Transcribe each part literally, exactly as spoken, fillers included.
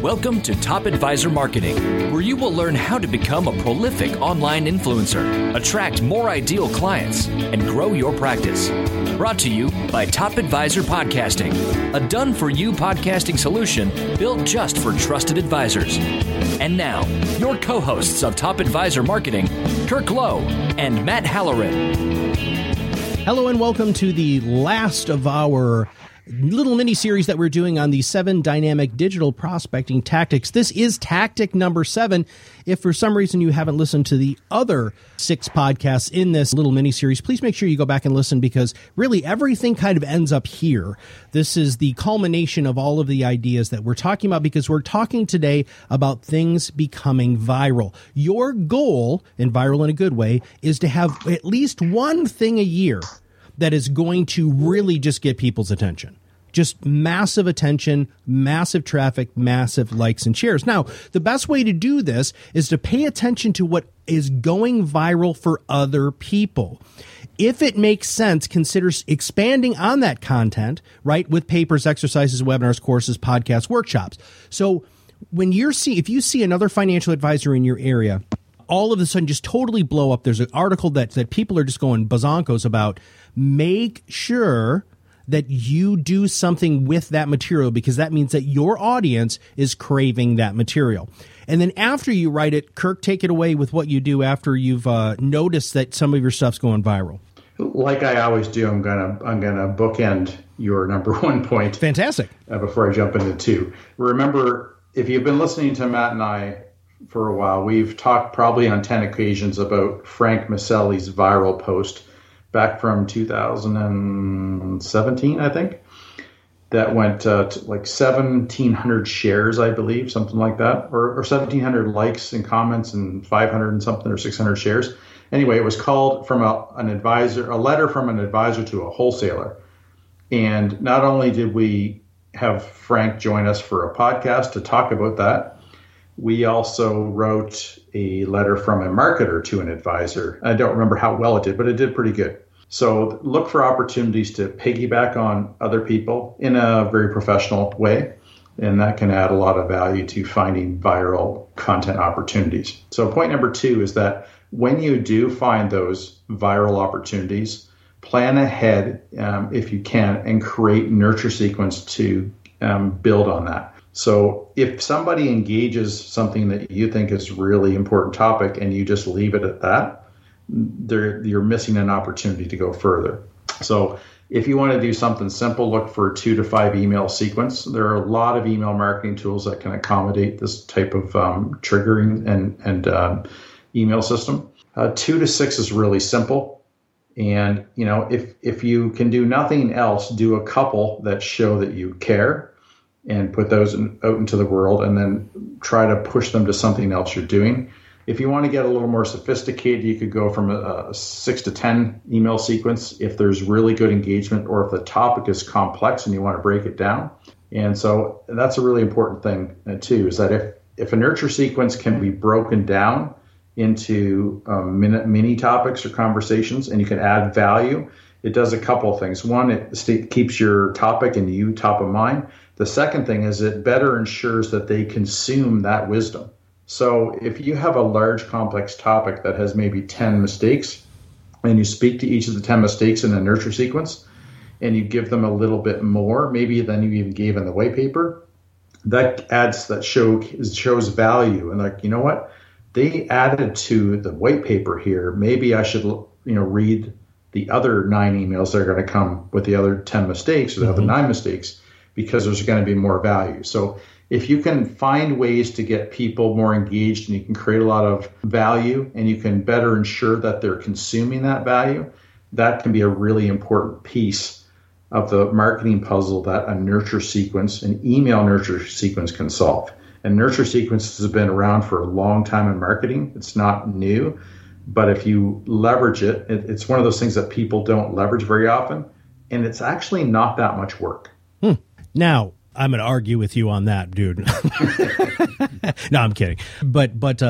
Welcome to Top Advisor Marketing, where you will learn how to become a prolific online influencer, attract more ideal clients, and grow your practice. Brought to you by Top Advisor Podcasting, a done-for-you podcasting solution built just for trusted advisors. And now, your co-hosts of Top Advisor Marketing, Kirk Lowe and Matt Halloran. Hello and welcome to the last of our little mini-series that we're doing on the seven dynamic digital prospecting tactics. This is tactic number seven. If for some reason you haven't listened to the other six podcasts in this little mini-series, please make sure you go back and listen, because really everything kind of ends up here. This is the culmination of all of the ideas that we're talking about, because we're talking today about things becoming viral. Your goal, and viral in a good way, is to have at least one thing a year that is going to really just get people's attention. Just massive attention, massive traffic, massive likes and shares. Now, the best way to do this is to pay attention to what is going viral for other people. If it makes sense, consider expanding on that content, right, with papers, exercises, webinars, courses, podcasts, workshops. So when you're see, if you see another financial advisor in your area, all of a sudden just totally blow up, there's an article that, that people are just going bazonkos about, make sure that you do something with that material, because that means that your audience is craving that material. And then after you write it, Kirk, take it away with what you do after you've uh, noticed that some of your stuff's going viral. Like I always do, I'm gonna I'm gonna bookend your number one point. Fantastic. Uh, before I jump into two, remember, if you've been listening to Matt and I for a while, we've talked probably on ten occasions about Frank Maselli's viral post back from two thousand seventeen, I think, that went uh, to like seventeen hundred shares, I believe, something like that, or, or seventeen hundred likes and comments and five hundred and something or six hundred shares. Anyway, it was called from a, an advisor, a letter from an advisor to a wholesaler. And not only did we have Frank join us for a podcast to talk about that, we also wrote a letter from a marketer to an advisor. I don't remember how well it did, but it did pretty good. So look for opportunities to piggyback on other people in a very professional way, and that can add a lot of value to finding viral content opportunities. So point number two is that when you do find those viral opportunities, plan ahead um, if you can, and create nurture sequence to um, build on that. So if somebody engages something that you think is a really important topic and you just leave it at that, you're missing an opportunity to go further. So if you want to do something simple, look for two to five email sequence. There are a lot of email marketing tools that can accommodate this type of um, triggering and, and um, email system. Uh, two to six is really simple. And, you know, if, if you can do nothing else, do a couple that show that you care, and put those in, out into the world, and then try to push them to something else you're doing. If you want to get a little more sophisticated, you could go from a, a six to ten email sequence if there's really good engagement, or if the topic is complex and you want to break it down. And so that's a really important thing uh, too, is that if, if a nurture sequence can be broken down into um, mini, mini topics or conversations, and you can add value, it does a couple of things. One, it st- keeps your topic and you top of mind. The second thing is it better ensures that they consume that wisdom. So if you have a large complex topic that has maybe ten mistakes, and you speak to each of the ten mistakes in a nurture sequence, and you give them a little bit more, maybe than you even gave in the white paper, that adds, that show shows value. And like, you know what? They added to the white paper here. Maybe I should, you know, read the other nine emails that are going to come with the other ten mistakes, or the mm-hmm. other nine mistakes, because there's going to be more value. So if you can find ways to get people more engaged, and you can create a lot of value, and you can better ensure that they're consuming that value, that can be a really important piece of the marketing puzzle that a nurture sequence, an email nurture sequence, can solve. And nurture sequences have been around for a long time in marketing. It's not new, but if you leverage it, it it's one of those things that people don't leverage very often, and it's actually not that much work. Hmm. Now, I'm going to argue with you on that, dude. No, I'm kidding. But, but uh,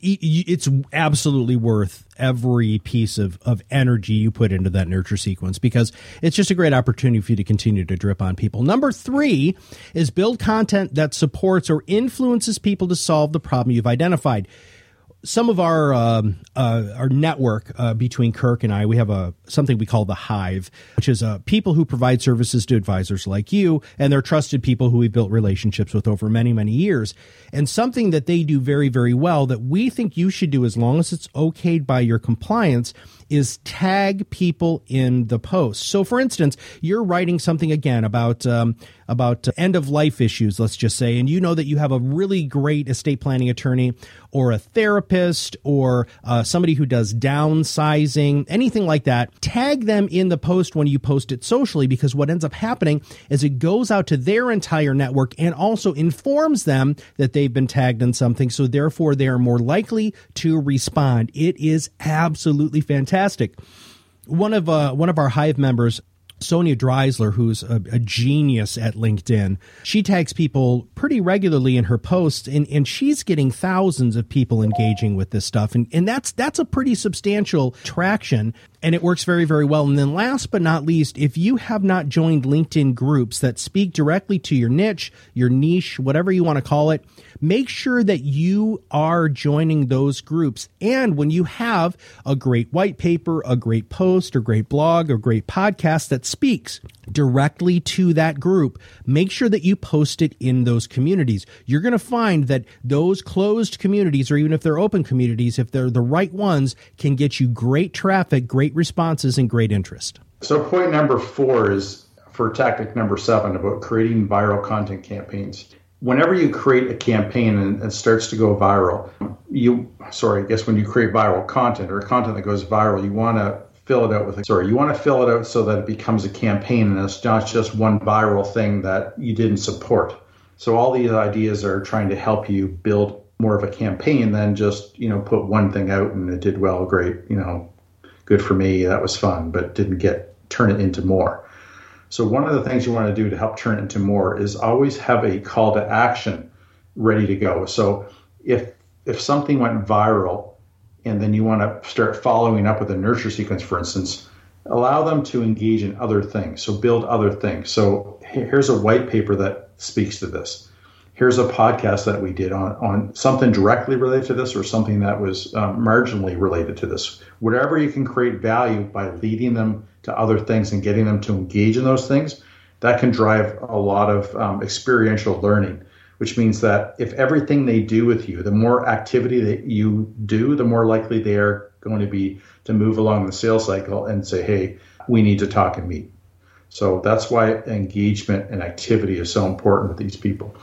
it's absolutely worth every piece of, of energy you put into that nurture sequence, because it's just a great opportunity for you to continue to drip on people. Number three is build content that supports or influences people to solve the problem you've identified. Some of our um, uh, our network uh, between Kirk and I, we have a something we call the Hive, which is uh, people who provide services to advisors like you, and they're trusted people who we've built relationships with over many, many years. And something that they do very, very well that we think you should do, as long as it's okayed by your compliance, is tag people in the post. So, for instance, you're writing something again about um, about end of life issues, let's just say, and you know that you have a really great estate planning attorney or a therapist or uh, somebody who does downsizing, anything like that. Tag them in the post when you post it socially, because what ends up happening is it goes out to their entire network and also informs them that they've been tagged in something. So therefore, they are more likely to respond. It is absolutely fantastic. One of uh, one of our Hive members, Sonia Dreisler, who's a, a genius at LinkedIn, she tags people pretty regularly in her posts, and, and she's getting thousands of people engaging with this stuff. And, and that's that's a pretty substantial traction, and it works very, very well. And then last but not least, if you have not joined LinkedIn groups that speak directly to your niche, your niche, whatever you want to call it, make sure that you are joining those groups. And when you have a great white paper, a great post, or great blog, or great podcast that speaks directly to that group, make sure that you post it in those communities. You're going to find that those closed communities, or even if they're open communities, if they're the right ones, can get you great traffic, great responses, and great interest. So point number four is for tactic number seven about creating viral content campaigns. Whenever you create a campaign and it starts to go viral, you, sorry, I guess when you create viral content or content that goes viral, you want to fill it out with, sorry, you want to fill it out so that it becomes a campaign and it's not just one viral thing that you didn't support. So all these ideas are trying to help you build more of a campaign than just, you know, put one thing out and it did well, great, you know, good for me, that was fun, but didn't get, turn it into more. So one of the things you want to do to help turn it into more is always have a call to action ready to go. So if if something went viral and then you want to start following up with a nurture sequence, for instance, allow them to engage in other things. So build other things. So here's a white paper that speaks to this. Here's a podcast that we did on, on something directly related to this or something that was um, marginally related to this. Whatever you can create value by leading them to other things and getting them to engage in those things, that can drive a lot of um, experiential learning, which means that if everything they do with you, the more activity that you do, the more likely they are going to be to move along the sales cycle and say, hey, we need to talk and meet. So that's why engagement and activity is so important with these people.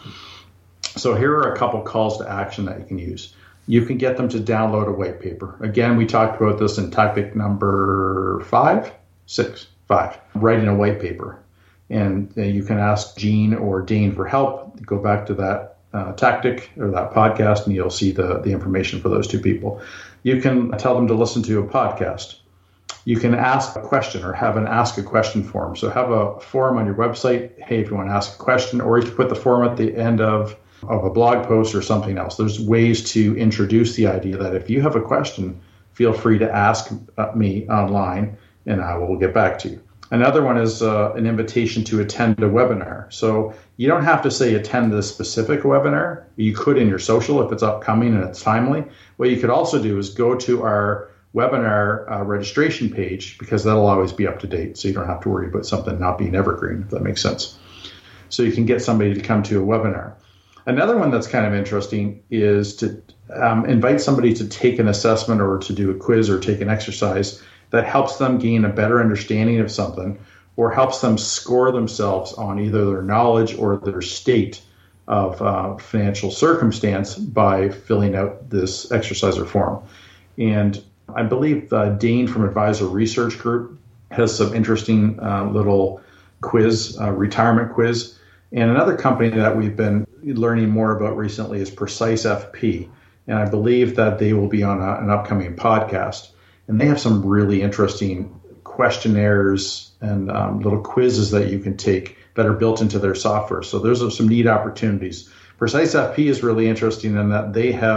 So here are a couple calls to action that you can use. You can get them to download a white paper. Again, we talked about this in tactic number five, six, five, writing a white paper. And you can ask Gene or Dane for help. Go back to that uh, tactic or that podcast and you'll see the, the information for those two people. You can tell them to listen to a podcast. You can ask a question or have an ask a question form. So have a form on your website. Hey, if you want to ask a question, or you can put the form at the end of of a blog post or something else. There's ways to introduce the idea that if you have a question, feel free to ask me online and I will get back to you. Another one is uh, an invitation to attend a webinar. So you don't have to say attend this specific webinar. You could in your social if it's upcoming and it's timely. What you could also do is go to our webinar uh, registration page, because that'll always be up to date. So you don't have to worry about something not being evergreen, if that makes sense. So you can get somebody to come to a webinar. Another one that's kind of interesting is to um, invite somebody to take an assessment or to do a quiz or take an exercise that helps them gain a better understanding of something or helps them score themselves on either their knowledge or their state of uh, financial circumstance by filling out this exercise or form. And I believe uh, Dane from Advisor Research Group has some interesting uh, little quiz, uh, retirement quiz. And another company that we've been learning more about recently is Precise F P. And I believe that they will be on a, an upcoming podcast. And they have some really interesting questionnaires and um, little quizzes that you can take that are built into their software. So those are some neat opportunities. Precise F P is really interesting in that they have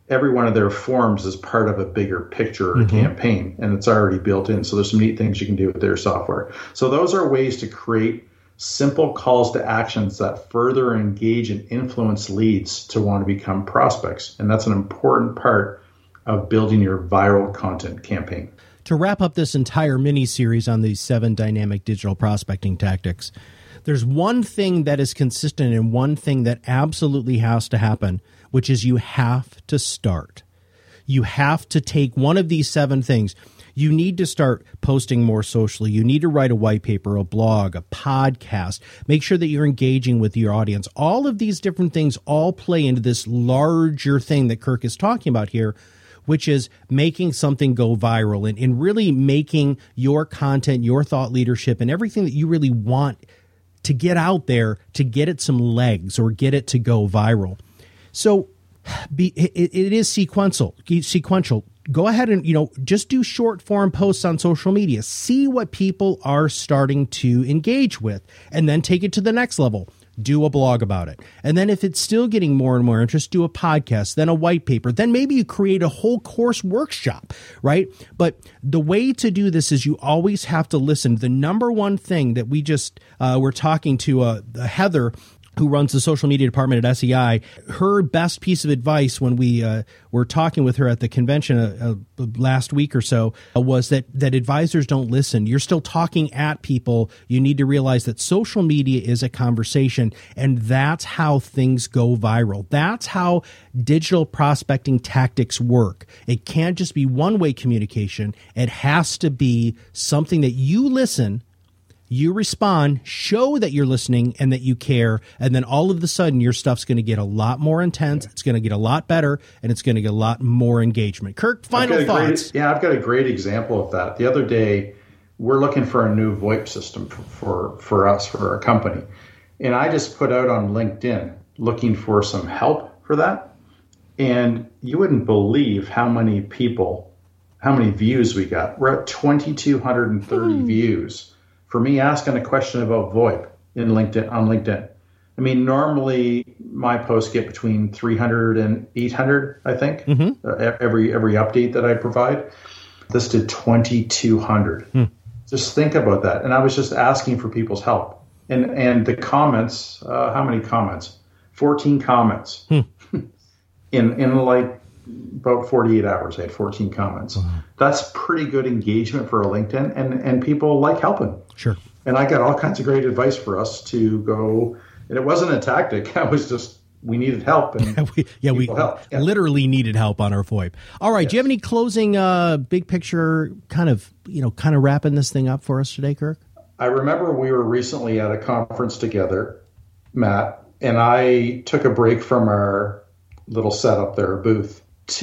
every one of their forms is part of a bigger picture or mm-hmm. campaign, and it's already built in. So there's some neat things you can do with their software. So those are ways to create simple calls to actions that further engage and influence leads to want to become prospects. And that's an important part of building your viral content campaign. To wrap up this entire mini-series on these seven dynamic digital prospecting tactics, there's one thing that is consistent and one thing that absolutely has to happen, which is you have to start. You have to take one of these seven things. You need to start posting more socially. You need to write a white paper, a blog, a podcast. Make sure that you're engaging with your audience. All of these different things all play into this larger thing that Kirk is talking about here, which is making something go viral and, and really making your content, your thought leadership, and everything that you really want to get out there to get it some legs or get it to go viral. So be, it, it is sequential. Sequential. Go ahead and, you know, just do short form posts on social media. See what people are starting to engage with, and then take it to the next level. Do a blog about it. And then if it's still getting more and more interest, do a podcast, then a white paper. Then maybe you create a whole course workshop, right? But the way to do this is you always have to listen. The number one thing that we just uh, were talking to uh, Heather, who runs the social media department at S E I, her best piece of advice when we uh, were talking with her at the convention uh, uh, last week or so uh, was that that advisors don't listen. You're still talking at people. You need to realize that social media is a conversation, and that's how things go viral. That's how digital prospecting tactics work. It can't just be one-way communication. It has to be something that you listen, you respond, show that you're listening and that you care, and then all of a sudden your stuff's going to get a lot more intense, it's going to get a lot better, and it's going to get a lot more engagement. Kirk, final thoughts. Great, yeah, I've got a great example of that. The other day, we're looking for a new VoIP system for, for, for us, for our company. And I just put out on LinkedIn looking for some help for that. And you wouldn't believe how many people, how many views we got. We're at two thousand two hundred thirty mm. views for me asking a question about VoIP in LinkedIn on LinkedIn. I mean, normally my posts get between three hundred and eight hundred, I think, mm-hmm. uh, every every update that I provide. This did two thousand two hundred. Mm. Just think about that. And I was just asking for people's help. And and the comments, uh, how many comments? fourteen comments. Mm. in in like about forty-eight hours, I had fourteen comments. Mm-hmm. That's pretty good engagement for a LinkedIn, and, and people like helping. Sure. And I got all kinds of great advice for us to go, and it wasn't a tactic. I was just, we needed help. And we, yeah, we yeah. literally needed help on our VoIP. All right. Yes. Do you have any closing uh, big picture kind of, you know, kind of wrapping this thing up for us today, Kirk? I remember we were recently at a conference together, Matt, and I took a break from our little setup there, booth,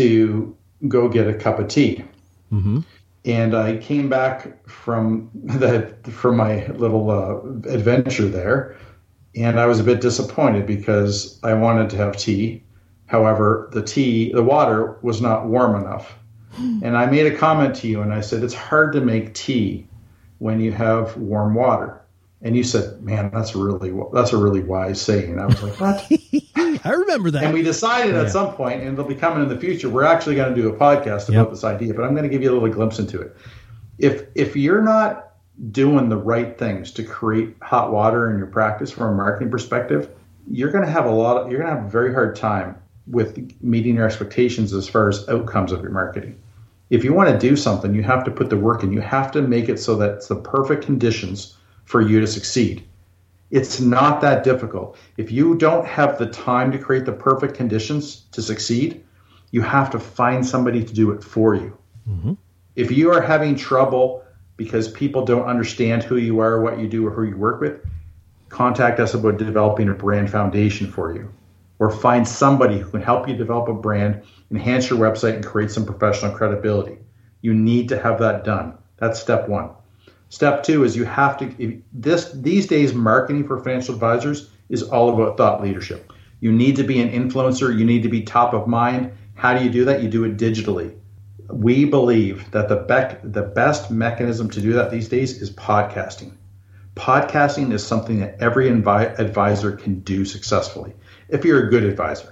to go get a cup of tea. Mm-hmm. And I came back from the from my little uh, adventure there, and I was a bit disappointed because I wanted to have tea. However, the tea, the water was not warm enough. And I made a comment to you, and I said, it's hard to make tea when you have warm water. And you said, man, that's really that's a really wise saying. I was like, what? I remember that. And we decided yeah. at some point, and it'll be coming in the future, we're actually going to do a podcast about yep. this idea, but I'm going to give you a little glimpse into it. If if you're not doing the right things to create hot water in your practice from a marketing perspective, you're going to have a lot of, you're going to have a very hard time with meeting your expectations as far as outcomes of your marketing. If you want to do something, you have to put the work in. You have to make it so that it's the perfect conditions for you to succeed. It's not that difficult. If you don't have the time to create the perfect conditions to succeed, you have to find somebody to do it for you. Mm-hmm. If you are having trouble because people don't understand who you are, what you do, or who you work with, contact us about developing a brand foundation for you. Or find somebody who can help you develop a brand, enhance your website, and create some professional credibility. You need to have that done. That's step one. Step two is you have to, if this these days, marketing for financial advisors is all about thought leadership. You need to be an influencer. You need to be top of mind. How do you do that? You do it digitally. We believe that the, bec- the best mechanism to do that these days is podcasting. Podcasting is something that every invi- advisor can do successfully, if you're a good advisor.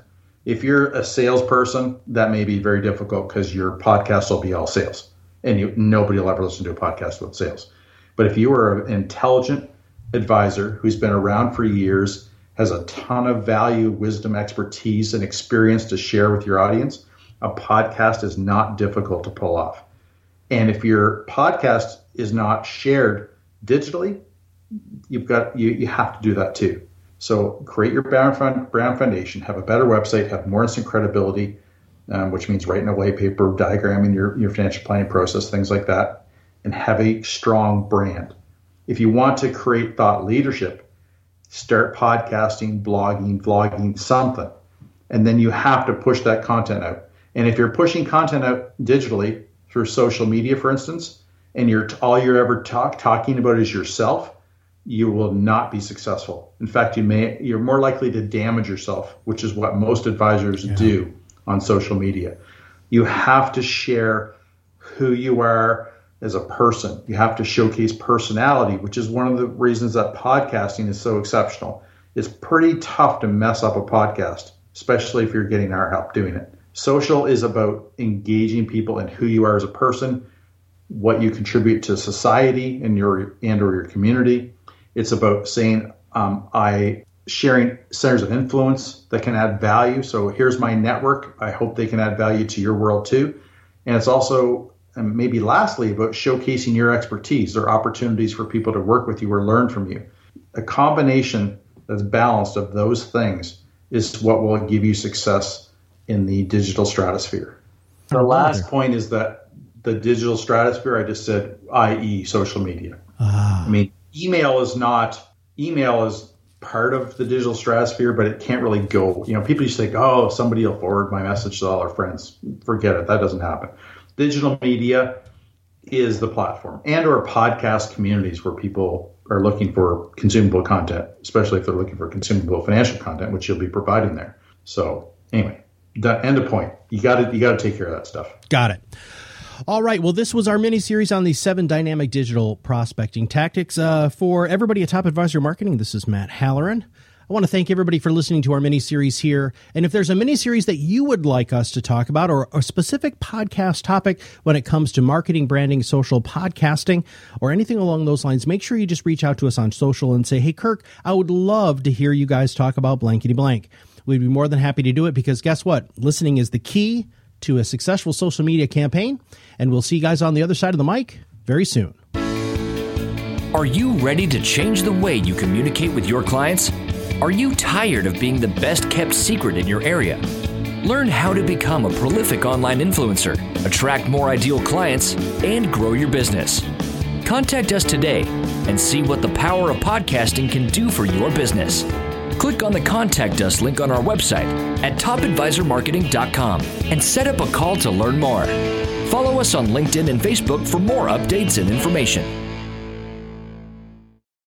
If you're a salesperson, that may be very difficult because your podcast will be all sales, and you, nobody will ever listen to a podcast about sales. But if you are an intelligent advisor who's been around for years, has a ton of value, wisdom, expertise, and experience to share with your audience, a podcast is not difficult to pull off. And if your podcast is not shared digitally, you've got you you have to do that too. So create your brand brand foundation, have a better website, have more instant credibility, um, which means writing a white paper, diagramming your, your financial planning process, things like that, and have a strong brand. If you want to create thought leadership, start podcasting, blogging, vlogging, something, and then you have to push that content out. And if you're pushing content out digitally through social media, for instance, and you're all you're ever talk, talking about is yourself, you will not be successful. In fact, you may you're more likely to damage yourself, which is what most advisors yeah. do on social media. You have to share who you are as a person. You have to showcase personality, which is one of the reasons that podcasting is so exceptional. It's pretty tough to mess up a podcast, especially if you're getting our help doing it. Social is about engaging people in who you are as a person, what you contribute to society and your and or your community. It's about saying, um, I sharing centers of influence that can add value. So here's my network. I hope they can add value to your world too. And it's also, and maybe lastly, about showcasing your expertise or opportunities for people to work with you or learn from you. A combination that's balanced of those things is what will give you success in the digital stratosphere. The last point is that the digital stratosphere, I just said, that is social media. Ah. I mean, email is not, email is part of the digital stratosphere, but it can't really go. You know, people used to think, oh, somebody will forward my message to all our friends. Forget it. That doesn't happen. Digital media is the platform, and or podcast communities where people are looking for consumable content, especially if they're looking for consumable financial content, which you'll be providing there. So anyway, that end of point. You got to you got to take care of that stuff. Got it. All right. Well, this was our mini series on the seven dynamic digital prospecting tactics. Uh, for everybody at Top Advisor Marketing, this is Matt Halloran. I want to thank everybody for listening to our mini series here. And if there's a mini series that you would like us to talk about, or a specific podcast topic when it comes to marketing, branding, social podcasting, or anything along those lines, make sure you just reach out to us on social and say, hey, Kirk, I would love to hear you guys talk about blankety blank. We'd be more than happy to do it, because guess what? Listening is the key to a successful social media campaign. And we'll see you guys on the other side of the mic very soon. Are you ready to change the way you communicate with your clients? Are you tired of being the best kept secret in your area? Learn how to become a prolific online influencer, attract more ideal clients, and grow your business. Contact us today and see what the power of podcasting can do for your business. Click on the Contact Us link on our website at top advisor marketing dot com and set up a call to learn more. Follow us on LinkedIn and Facebook for more updates and information.